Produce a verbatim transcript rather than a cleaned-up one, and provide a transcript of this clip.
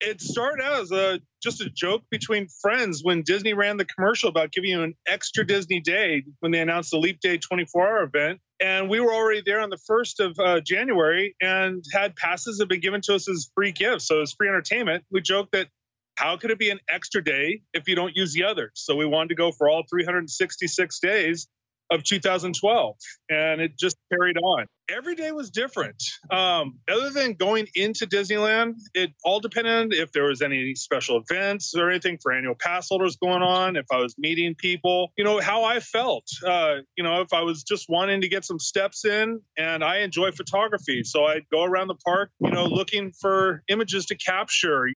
it started out as a just a joke between friends when Disney ran the commercial about giving you an extra Disney day when they announced the Leap Day twenty-four hour event. And we were already there on the first of uh, January and had passes that had been given to us as free gifts. So it was free entertainment. We joked that how could it be an extra day if you don't use the others? So we wanted to go for all three hundred sixty-six days of two thousand twelve, and it just carried on. Every day was different. Um, other than going into Disneyland, it all depended if there was any special events or anything for annual pass holders going on, if I was meeting people, you know, how I felt. Uh, you know, if I was just wanting to get some steps in, and I enjoy photography, so I'd go around the park, you know, looking for images to capture.